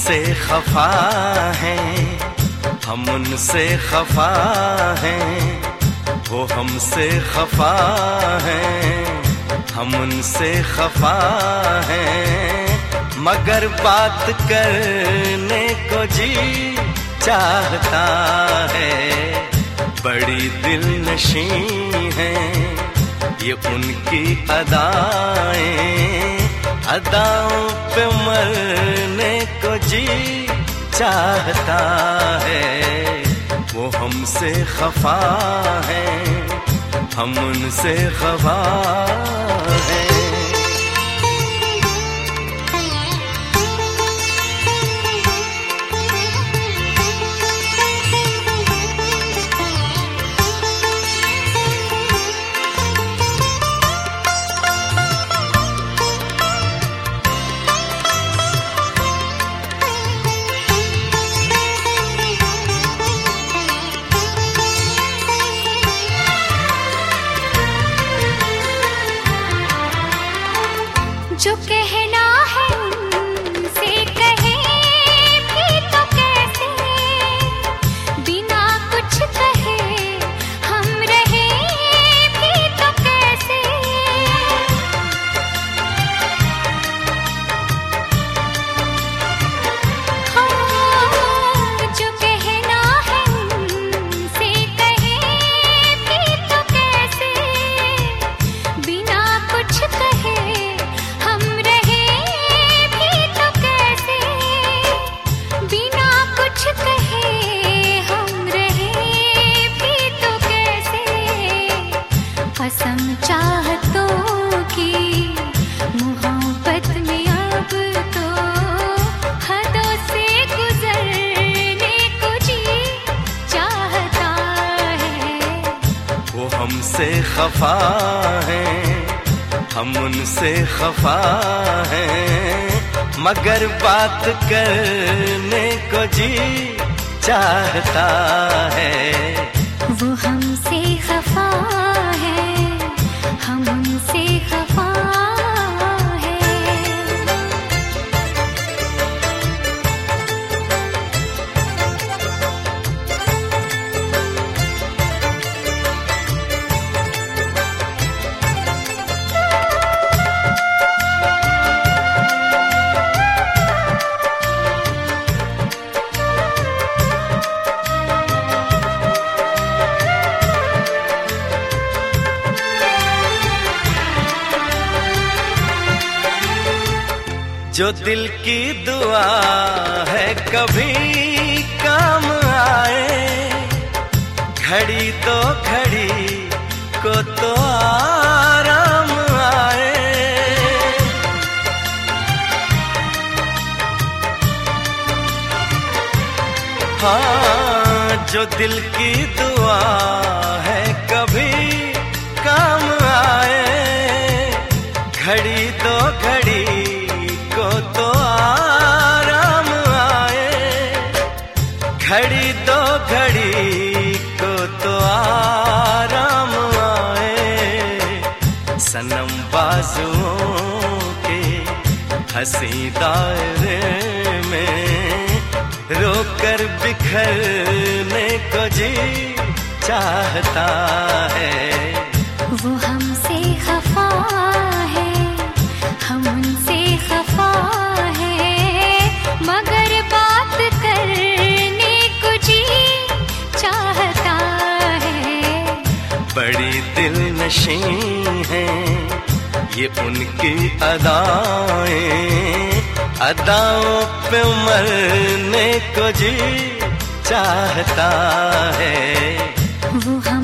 हमसे खफा हैं, हम उनसे खफा हैं, वो हमसे खफा हैं, हम उनसे खफा हैं, मगर बात करने को जी चाहता है। बड़ी दिलनशीं हैं ये उनकी अदाएं, अदाओं पे मरने को जी चाहता है। वो हमसे खफा हैं, हम उनसे खफा हैं। जो कहना है उनसे कहे भी तो कैसे, बिना कुछ कहे हम रहे भी तो कैसे। हाँ, जो कहना है उनसे कहे भी तो कैसे, बिना कुछ कहे कसम चाहतों की मोहब्बत में अब तो हदों से गुजरने को जी चाहता है। वो हमसे खफा हैं, हम उनसे खफा हैं, मगर बात करने को जी चाहता है। वो हमसे खफा है, हम उनसे खफा है। जो दिल की दुआ है कभी काम आए, घड़ी तो घड़ी को तो आराम आए। हाँ, जो दिल की दुआ है कभी काम आए, घड़ी तो घड़ी को तो आराम आए, घड़ी तो घड़ी को तो आराम आए। सनम बाजुओं के हंसी दायरे में रोकर बिखरने को जी चाहता है। वो हमसे खफा है, हम उनसे खफा है, मगर बात करने को जी चाहता है। बड़ी दिलनशीं हैं ये उनकी अदाएं, अदाओं पे मरने को जी चाहता है। वो